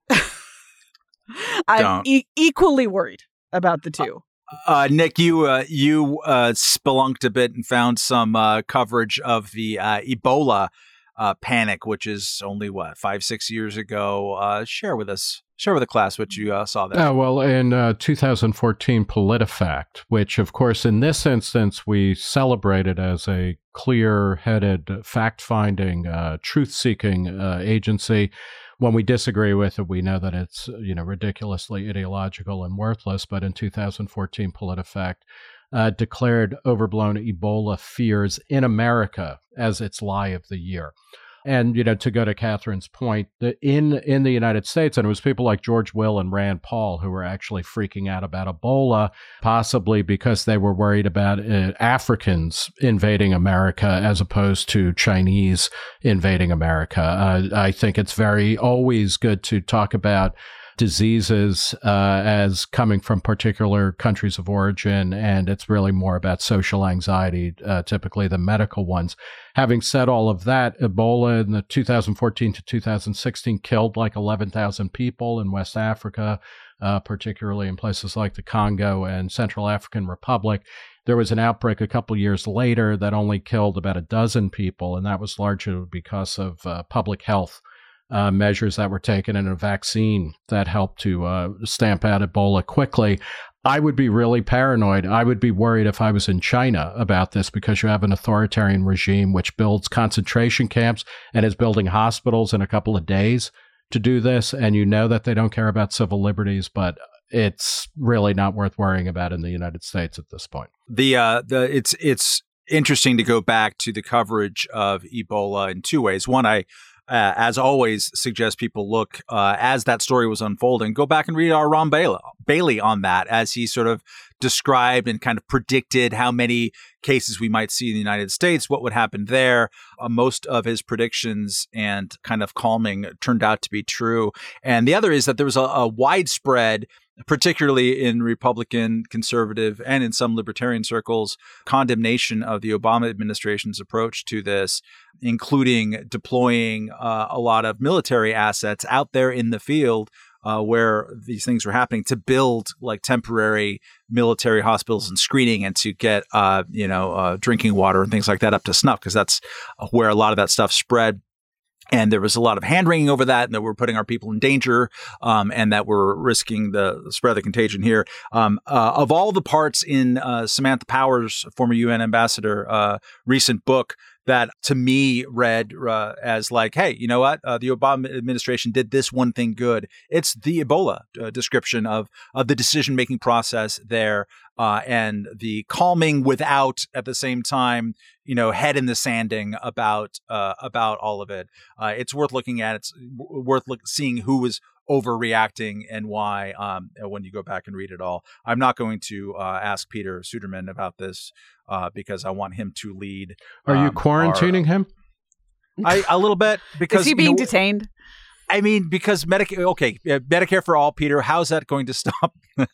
I'm equally worried about the two. Nick, you spelunked a bit and found some coverage of the Ebola panic, which is only 5-6 years ago. Share with the class what you saw there. Well, in 2014 PolitiFact, which of course in this instance we celebrated as a clear-headed, fact-finding, truth-seeking agency. When we disagree with it, we know that it's ridiculously ideological and worthless. But in 2014, PolitiFact declared overblown Ebola fears in America as its lie of the year. And, to go to Catherine's point, in the United States, and it was people like George Will and Rand Paul who were actually freaking out about Ebola, possibly because they were worried about Africans invading America as opposed to Chinese invading America. I think it's always good to talk about diseases as coming from particular countries of origin, and it's really more about social anxiety, typically the medical ones. Having said all of that, Ebola in the 2014 to 2016 killed like 11,000 people in West Africa, particularly in places like the Congo and Central African Republic. There was an outbreak a couple years later that only killed about a dozen people, and that was largely because of public health measures that were taken and a vaccine that helped to stamp out Ebola quickly. I would be really paranoid. I would be worried if I was in China about this, because you have an authoritarian regime which builds concentration camps and is building hospitals in a couple of days to do this. And you know that they don't care about civil liberties, but it's really not worth worrying about in the United States at this point. It's interesting to go back to the coverage of Ebola in two ways. One, I as always, suggest people look, as that story was unfolding, go back and read our Ron Bailey on that, as he sort of described and kind of predicted how many cases we might see in the United States, what would happen there. Most of his predictions and kind of calming turned out to be true. And the other is that there was a widespread, particularly in Republican, conservative, and in some libertarian circles, condemnation of the Obama administration's approach to this, including deploying a lot of military assets out there in the field where these things were happening to build like temporary military hospitals and screening, and to get drinking water and things like that up to snuff, because that's where a lot of that stuff spread. And there was a lot of hand-wringing over that, and that we're putting our people in danger, and that we're risking the spread of the contagion here. Of all the parts in Samantha Power's, former UN ambassador, recent book, that to me read as like, hey, you know what? The Obama administration did this one thing good. It's the Ebola description of the decision-making process there, and the calming without, at the same time, head in the sanding about all of it. It's worth looking at. It's worth seeing who was overreacting and why when you go back and read it all. I'm not going to ask Peter Suderman about this because I want him to lead. Are you quarantining him? A little bit, because is he being detained? I mean, because Medicare for all, Peter. How's that going to stop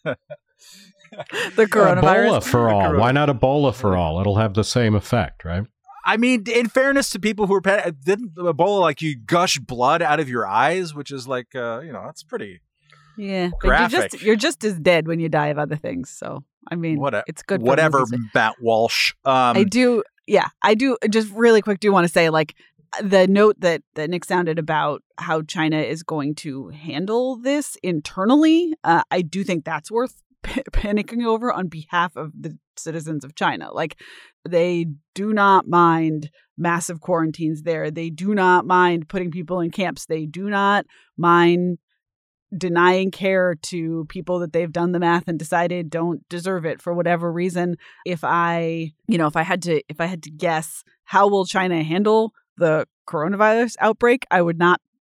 the coronavirus? Ebola for all. Why not Ebola for all? It'll have the same effect, right? I mean, in fairness to people who are didn't Ebola like you gush blood out of your eyes, which is like that's pretty graphic. But you're just as dead when you die of other things. So I mean, it's good. Whatever, Matt Walsh. I do just really quick. Do want to say like the note that Nick sounded about how China is going to handle this internally. I do think that's worth panicking over on behalf of the citizens of China. Like, they do not mind massive quarantines there. They do not mind putting people in camps. They do not mind denying care to people that they've done the math and decided don't deserve it for whatever reason. If I had to guess, how will China handle the coronavirus outbreak, I would not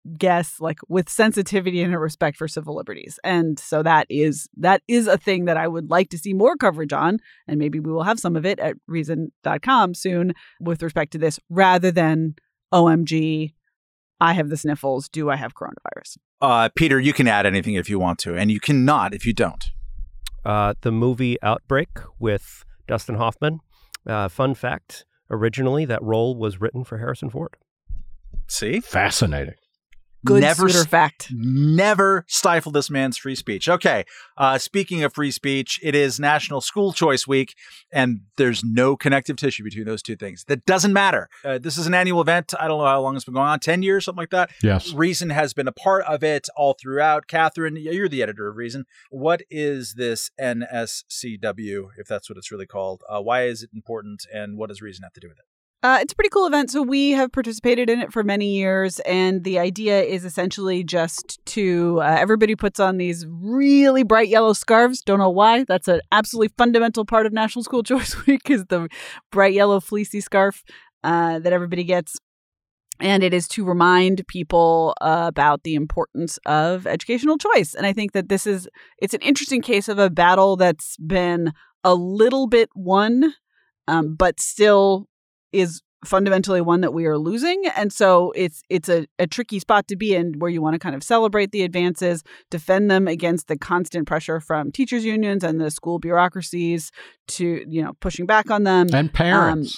guess, like with sensitivity and a respect for civil liberties. And so that is a thing that I would like to see more coverage on. And maybe we will have some of it at Reason.com soon with respect to this, rather than OMG, I have the sniffles. Do I have coronavirus? Peter, you can add anything if you want to, and you cannot if you don't. The movie Outbreak with Dustin Hoffman. Fun fact, originally that role was written for Harrison Ford. See? Fascinating. Good Suitor fact. Never stifle this man's free speech. Okay. Speaking of free speech, it is National School Choice Week, and there's no connective tissue between those two things. That doesn't matter. This is an annual event. I don't know how long it's been going on, 10 years, something like that. Yes. Reason has been a part of it all throughout. Catherine, you're the editor of Reason. What is this NSCW, if that's what it's really called? Why is it important, and what does Reason have to do with it? It's a pretty cool event. So we have participated in it for many years. And the idea is essentially just to everybody puts on these really bright yellow scarves. Don't know why. That's an absolutely fundamental part of National School Choice Week, is the bright yellow fleecy scarf that everybody gets. And it is to remind people about the importance of educational choice. And I think that it's an interesting case of a battle that's been a little bit won, but still is fundamentally one that we are losing. And so it's a tricky spot to be in, where you want to kind of celebrate the advances, defend them against the constant pressure from teachers unions and the school bureaucracies to, pushing back on them. And parents.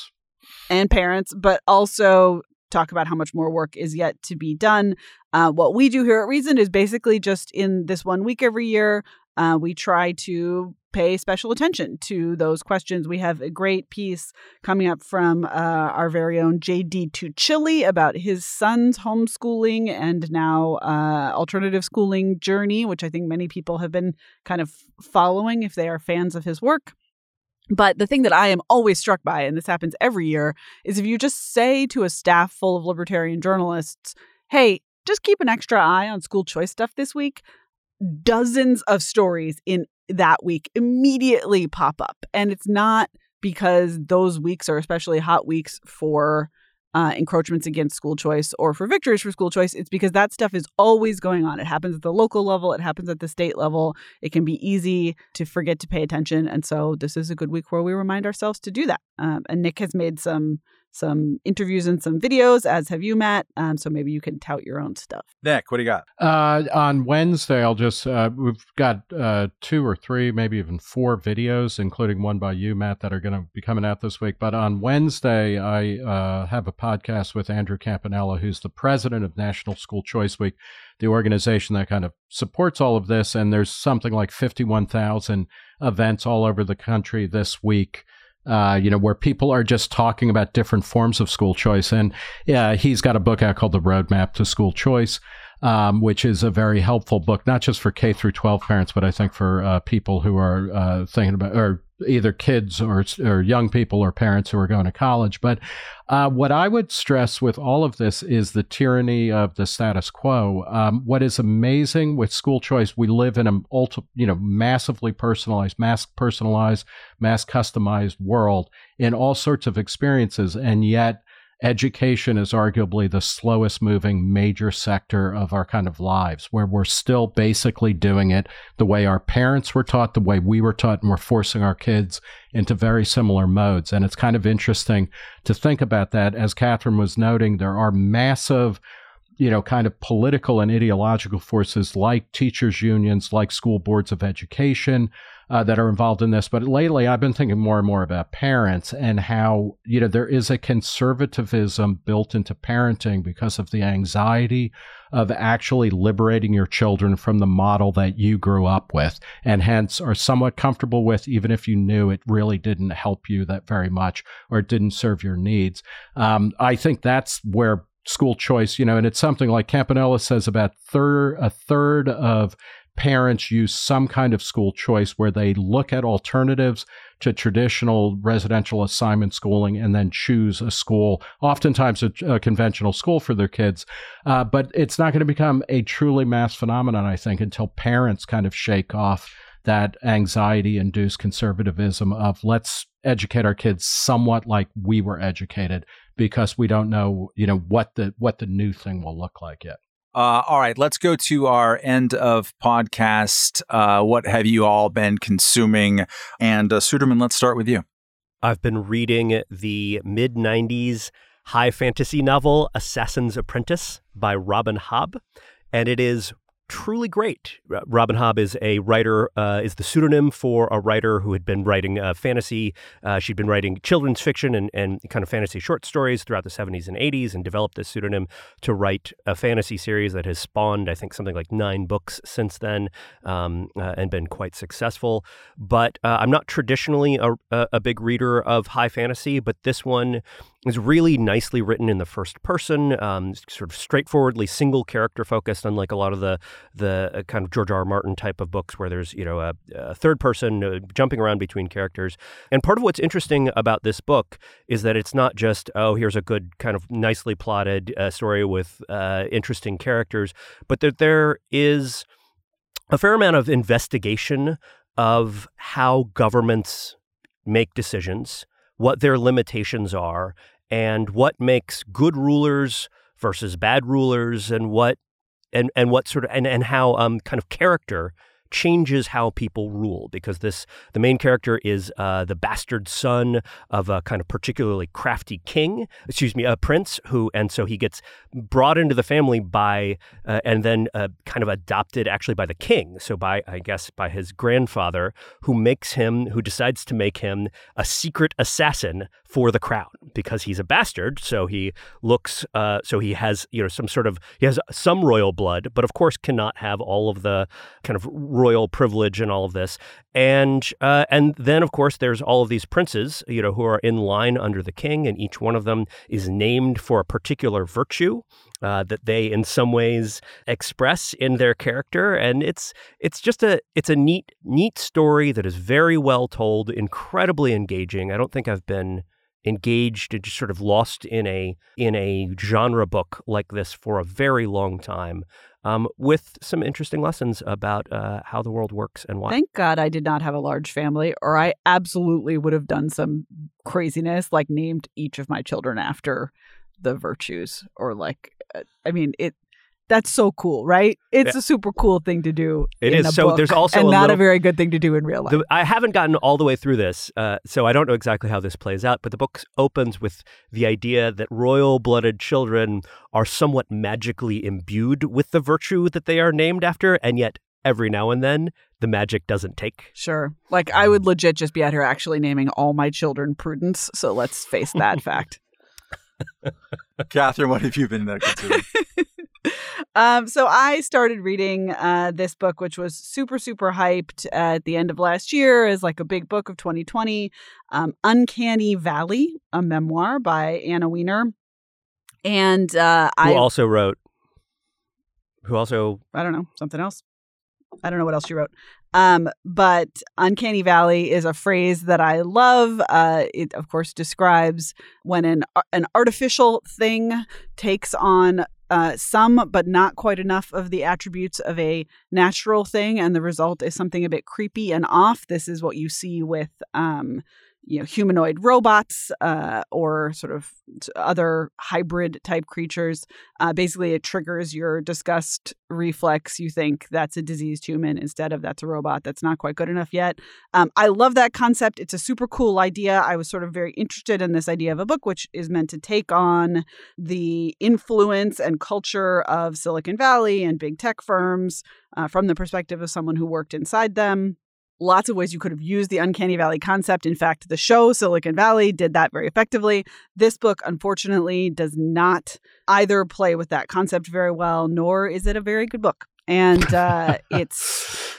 But also talk about how much more work is yet to be done. What we do here at Reason is basically just in this 1 week every year, we try to pay special attention to those questions. We have a great piece coming up from our very own J.D. Tuccilli about his son's homeschooling and now alternative schooling journey, which I think many people have been kind of following if they are fans of his work. But the thing that I am always struck by, and this happens every year, is if you just say to a staff full of libertarian journalists, hey, just keep an extra eye on school choice stuff this week, dozens of stories in that week immediately pop up. And it's not because those weeks are especially hot weeks for encroachments against school choice or for victories for school choice. It's because that stuff is always going on. It happens at the local level. It happens at the state level. It can be easy to forget to pay attention. And so this is a good week where we remind ourselves to do that. And Nick has made some interviews and some videos, as have you, Matt. So maybe you can tout your own stuff. Nick, what do you got? On Wednesday, I'll just, we've got 2 or 3, maybe even 4 videos, including one by you, Matt, that are going to be coming out this week. But on Wednesday, I have a podcast with Andrew Campanella, who's the president of National School Choice Week, the organization that kind of supports all of this. And there's something like 51,000 events all over the country this week, where people are just talking about different forms of school choice. And he's got a book out called The Roadmap to School Choice, which is a very helpful book, not just for K through 12 parents, but I think for people who are thinking about, or either kids or young people or parents who are going to college. But what I would stress with all of this is the tyranny of the status quo. What is amazing with school choice, we live in a massively personalized, mass customized world in all sorts of experiences, and yet education is arguably the slowest moving major sector of our kind of lives, where we're still basically doing it the way our parents were taught, the way we were taught, and we're forcing our kids into very similar modes. And it's kind of interesting to think about that. As Catherine was noting, there are massive, kind of political and ideological forces like teachers' unions, like school boards of education, that are involved in this. But lately, I've been thinking more and more about parents and how, there is a conservatism built into parenting because of the anxiety of actually liberating your children from the model that you grew up with, and hence are somewhat comfortable with, even if you knew it really didn't help you that very much or it didn't serve your needs. I think that's where school choice, and it's something like Campanella says about a third of parents use some kind of school choice where they look at alternatives to traditional residential assignment schooling and then choose a school, oftentimes a conventional school for their kids. But it's not going to become a truly mass phenomenon, I think, until parents kind of shake off that anxiety-induced conservatism of let's educate our kids somewhat like we were educated, because we don't know, what the new thing will look like yet. All right, let's go to our end of podcast. What have you all been consuming? And Suderman, let's start with you. I've been reading the mid-90s high fantasy novel Assassin's Apprentice by Robin Hobb, and it is truly great. Robin Hobb is a writer, is the pseudonym for a writer who had been writing fantasy. She'd been writing children's fiction and kind of fantasy short stories throughout the 70s and 80s and developed this pseudonym to write a fantasy series that has spawned, I think, something like 9 books since then and been quite successful. But I'm not traditionally a big reader of high fantasy, but this one is really nicely written in the first person, sort of straightforwardly single character focused, unlike a lot of the kind of George R. R. Martin type of books where there's, a third person jumping around between characters. And part of what's interesting about this book is that it's not just, here's a good kind of nicely plotted story with interesting characters, but that there is a fair amount of investigation of how governments make decisions, what their limitations are, and what makes good rulers versus bad rulers, and what sort of and how kind of character changes how people rule, because the main character is the bastard son of a kind of particularly crafty a prince and so he gets brought into the family by and then kind of adopted actually by the king, so by his grandfather, who decides to make him a secret assassin for the crown because he's a bastard. So he he has some royal blood, but of course cannot have all of the kind of royal privilege and all of this. And then, of course, there's all of these princes, who are in line under the king, and each one of them is named for a particular virtue that they, in some ways, express in their character. And it's a neat story that is very well told, incredibly engaging. I don't think I've been engaged and just sort of lost in a genre book like this for a very long time, with some interesting lessons about how the world works and why. Thank God I did not have a large family, or I absolutely would have done some craziness, like named each of my children after the virtues, or that's so cool, right? It's a super cool thing to do. It in is. A So book, there's also and not a very good thing to do in real life. I haven't gotten all the way through this, so I don't know exactly how this plays out. But the book opens with the idea that royal-blooded children are somewhat magically imbued with the virtue that they are named after, and yet every now and then the magic doesn't take. Sure. Like I would legit just be out here actually naming all my children Prudence. So let's face that fact. Catherine, what have you been considering? So I started reading this book, which was super, super hyped at the end of last year as like a big book of 2020, Uncanny Valley, a memoir by Anna Wiener. And I don't know, something else. I don't know what else she wrote. But Uncanny Valley is a phrase that I love. It, of course, describes when an artificial thing takes on some, but not quite enough of the attributes of a natural thing, and the result is something a bit creepy and off. This is what you see with humanoid robots or sort of other hybrid type creatures. Basically, it triggers your disgust reflex. You think that's a diseased human instead of that's a robot that's not quite good enough yet. I love that concept. It's a super cool idea. I was sort of very interested in this idea of a book which is meant to take on the influence and culture of Silicon Valley and big tech firms from the perspective of someone who worked inside them. Lots of ways you could have used the Uncanny Valley concept. In fact, the show Silicon Valley did that very effectively. This book, unfortunately, does not either play with that concept very well, nor is it a very good book. And it's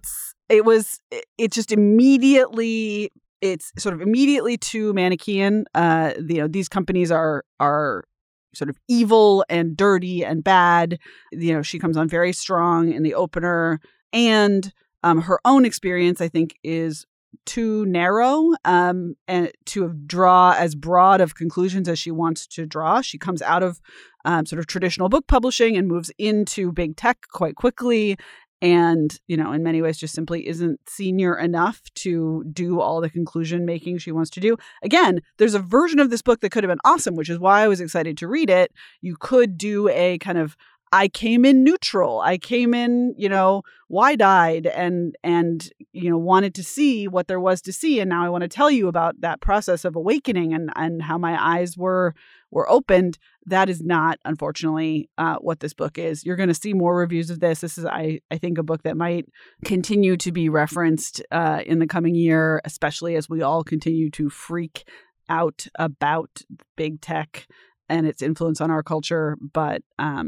sort of immediately too Manichaean. These companies are sort of evil and dirty and bad. She comes on very strong in the opener, and her own experience, I think, is too narrow and to draw as broad of conclusions as she wants to draw. She comes out of sort of traditional book publishing and moves into big tech quite quickly. And, in many ways just simply isn't senior enough to do all the conclusion making she wants to do. Again, there's a version of this book that could have been awesome, which is why I was excited to read it. You could do a kind of I came in neutral. I came in, wide-eyed and wanted to see what there was to see. And now I want to tell you about that process of awakening and how my eyes were opened. That is not, unfortunately, what this book is. You're going to see more reviews of this. This is, I think, a book that might continue to be referenced in the coming year, especially as we all continue to freak out about big tech and its influence on our culture. But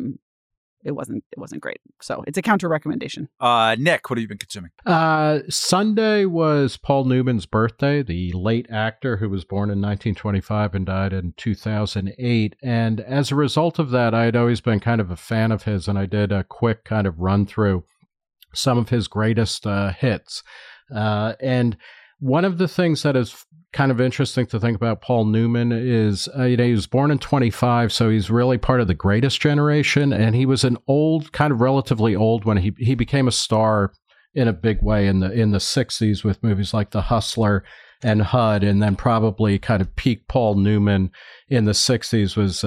it wasn't great. So it's a counter recommendation. Nick, what have you been consuming? Sunday was Paul Newman's birthday, the late actor who was born in 1925 and died in 2008. And as a result of that, I had always been kind of a fan of his, and I did a quick kind of run through some of his greatest hits. And one of the things that is kind of interesting to think about Paul Newman is, he was born in 25, so he's really part of the greatest generation. And he was kind of relatively old when he became a star in a big way in the 60s with movies like The Hustler and HUD. And then probably kind of peak Paul Newman in the 60s was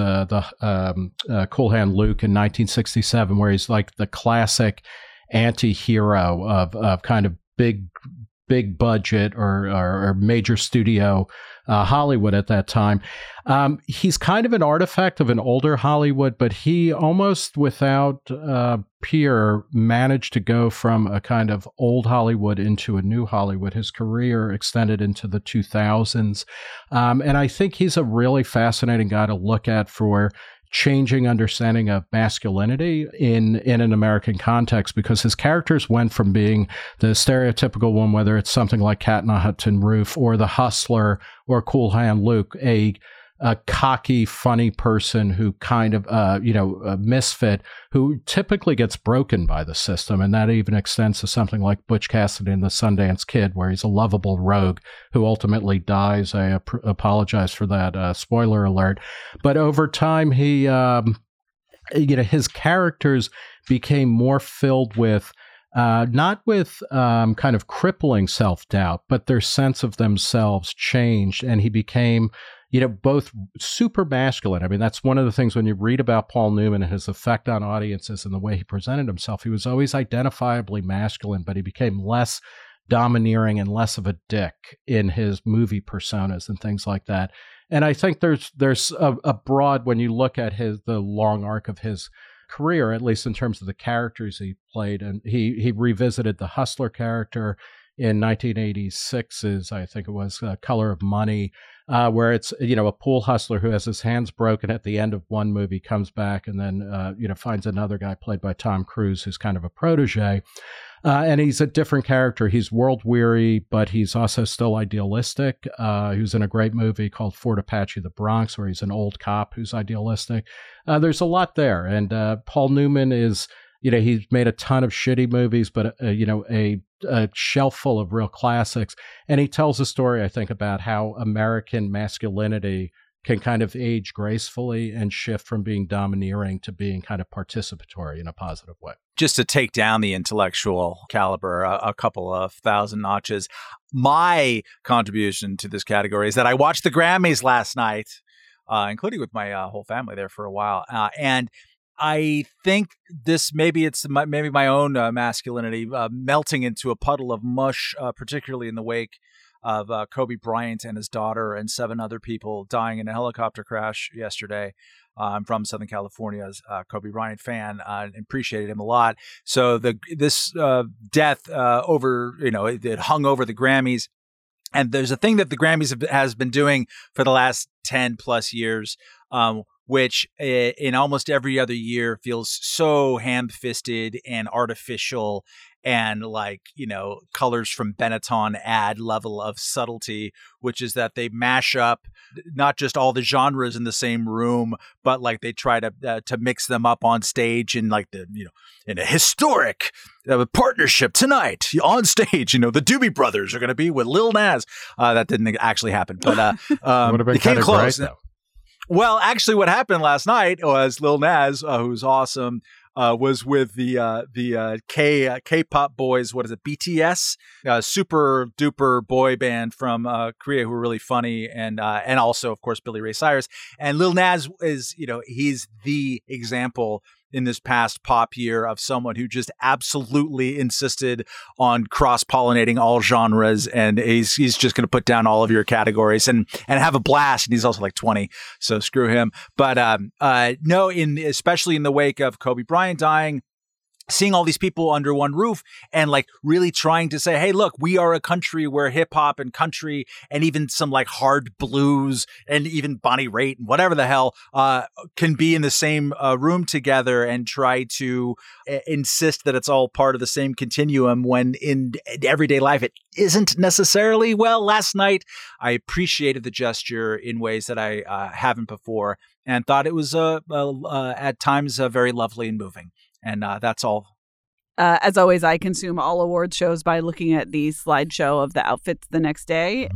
the Cool Hand Luke in 1967, where he's like the classic anti-hero of kind of big budget or major studio Hollywood at that time. He's kind of an artifact of an older Hollywood, but he almost without peer managed to go from a kind of old Hollywood into a new Hollywood. His career extended into the 2000s. And I think he's a really fascinating guy to look at for changing understanding of masculinity in an American context, because his characters went from being the stereotypical one, whether it's something like Cat on a Tin Roof or The Hustler or Cool Hand Luke, a cocky, funny person who kind of, a misfit who typically gets broken by the system. And that even extends to something like Butch Cassidy and the Sundance Kid, where he's a lovable rogue who ultimately dies. I apologize for that spoiler alert. But over time, he, his characters became more filled with not with kind of crippling self-doubt, but their sense of themselves changed, and he became both super masculine. I mean, that's one of the things when you read about Paul Newman and his effect on audiences and the way he presented himself. He was always identifiably masculine, but he became less domineering and less of a dick in his movie personas and things like that. And I think there's a broad, when you look at the long arc of his career, at least in terms of the characters he played, and he revisited the Hustler character in 1986's, I think it was, Color of Money, where it's, a pool hustler who has his hands broken at the end of one movie, comes back and then, finds another guy played by Tom Cruise who's kind of a protege. And he's a different character. He's world-weary, but he's also still idealistic. He was in a great movie called Fort Apache, The Bronx, where he's an old cop who's idealistic. There's a lot there. And Paul Newman is, he's made a ton of shitty movies, but, a shelf full of real classics. And he tells a story, I think, about how American masculinity can kind of age gracefully and shift from being domineering to being kind of participatory in a positive way. Just to take down the intellectual caliber a couple of thousand notches, my contribution to this category is that I watched the Grammys last night, including with my whole family there for a while. And I think maybe my own masculinity melting into a puddle of mush, particularly in the wake of Kobe Bryant and his daughter and 7 other people dying in a helicopter crash yesterday. I'm from Southern California, as a Kobe Bryant fan, and appreciated him a lot. So this death it hung over the Grammys. And there's a thing that the Grammys has been doing for the last 10 plus years, which in almost every other year feels so ham-fisted and artificial and colors from Benetton ad level of subtlety, which is that they mash up not just all the genres in the same room, but they try to mix them up on stage in in a historic partnership tonight on stage. The Doobie Brothers are going to be with Lil Nas. That didn't actually happen, but would have been it came close. Great, though. Well, actually, what happened last night was Lil Nas, who's awesome, was with the K-pop boys. What is it? BTS, super duper boy band from Korea, who are really funny, and also, of course, Billy Ray Cyrus. And Lil Nas is, he's the example in this past pop year of someone who just absolutely insisted on cross-pollinating all genres, and he's just going to put down all of your categories and have a blast. And he's also like 20, so screw him. But no, especially in the wake of Kobe Bryant dying, seeing all these people under one roof and like really trying to say, hey, look, we are a country where hip hop and country and even some like hard blues and even Bonnie Raitt and whatever the hell can be in the same room together and try to insist that it's all part of the same continuum when in everyday life it isn't necessarily. Well, last night I appreciated the gesture in ways that I haven't before and thought it was at times very lovely and moving. And that's all. As always, I consume all awards shows by looking at the slideshow of the outfits the next day.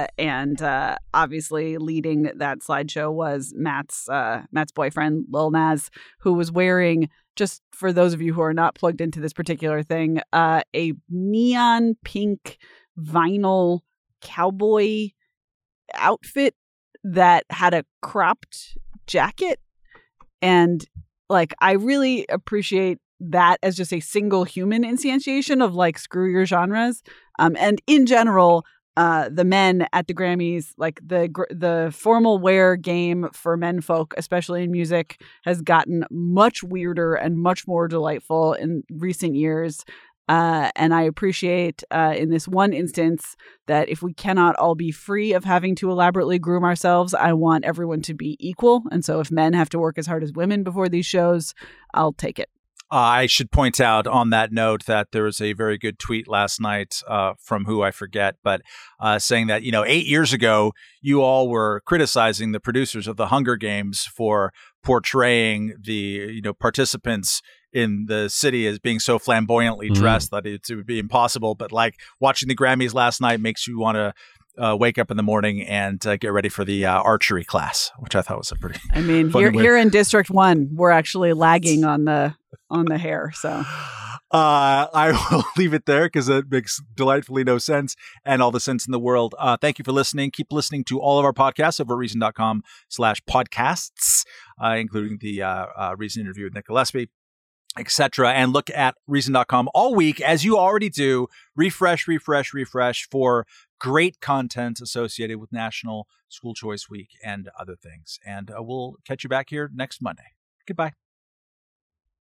And obviously leading that slideshow was Matt's boyfriend, Lil Nas, who was wearing, just for those of you who are not plugged into this particular thing, a neon pink vinyl cowboy outfit that had a cropped jacket. And like, I really appreciate that as just a single human instantiation of like, screw your genres. And in general, the men at the Grammys, like the formal wear game for men folk, especially in music, has gotten much weirder and much more delightful in recent years. And I appreciate in this one instance that if we cannot all be free of having to elaborately groom ourselves, I want everyone to be equal. And so if men have to work as hard as women before these shows, I'll take it. I should point out on that note that there was a very good tweet last night from who I forget, but saying that, 8 years ago, you all were criticizing the producers of the Hunger Games for portraying the, participants in the city as being so flamboyantly dressed that it would be impossible. But like watching the Grammys last night makes you want to wake up in the morning and get ready for the archery class, which I thought was a pretty. I mean, here in District 1, we're actually lagging on the hair. So I will leave it there because it makes delightfully no sense and all the sense in the world. Thank you for listening. Keep listening to all of our podcasts over at Reason.com/podcasts, including the Reason interview with Nick Gillespie, etc. And look at Reason.com all week, as you already do. Refresh for great content associated with National School Choice Week and other things. And we'll catch you back here next Monday. Goodbye.